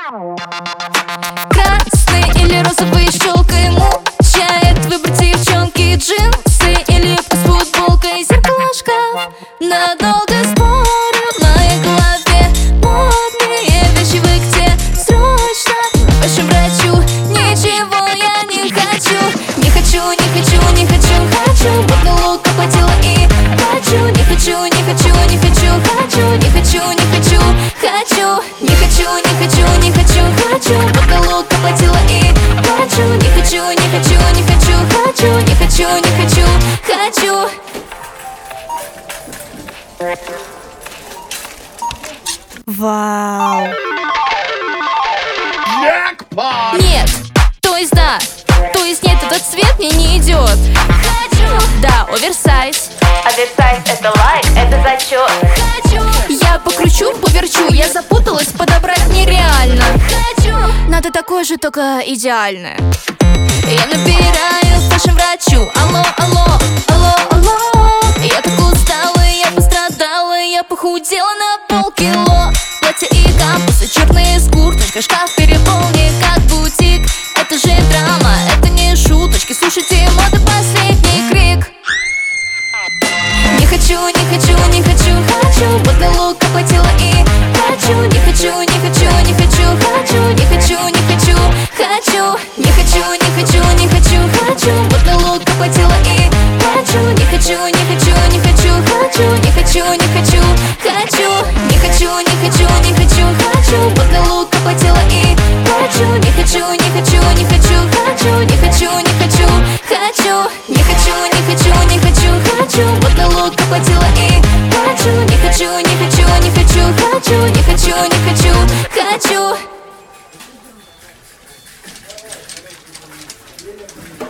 Красный или розовый щелкой мучает выбор девчонки. Джинсы или юбка с футболкой, зеркало шкаф. Надолго спорю в моей голове. Модные вещи вы где? Срочно к вашему врачу. Ничего я не хочу. Не хочу, не хочу, не хочу. Хочу модный лук, оплатила и хочу. Не хочу, не хочу, не хочу. Хочу, не хочу, не хочу. Хочу, не хочу, не хочу, не хочу. Хочу модный лук, оплатила и хочу. Не хочу, не хочу, не хочу. Хочу, не хочу, не хочу. Хочу. Вау! Нет, то есть да, то есть нет, этот цвет мне не идет. Хочу. Да, оверсайз. Оверсайз — это лайк, это зачет. Хочу. Я покручу, поверчу, я запуталась, подобрать нереально. Хочу. Надо такое же, только идеальное. Я набираю фэшн-врачу. Алло, алло, алло, алло. Я так устала, я пострадала, я похудела на полкило. Платья и кампусы, черные с курточкой, шкаф переполнен как бутик. Это же драма, это не шуточки. Слушайте, мода последний крик. Не хочу, не хочу, не хочу. Хочу модный лук, оплатила и хочу. Не хочу, не хочу, не хочу. Хочу, не хочу, не хочу. Хочу, не хочу, не хочу, не хочу. Хочу модный лук, оплатила и хочу. Не хочу, не хочу, не хочу. Хочу, не хочу, не хочу. Хочу, не хочу, не хочу, не хочу. Хочу модный лук, оплатила и хочу. Не хочу, не хочу, не хочу. Хочу, не хочу, не хочу. Хочу, не хочу, не хочу, не хочу. Хочу модный лук, оплатила и хочу. Не хочу, не хочу, не хочу. Хочу, не хочу, не хочу. Хочу.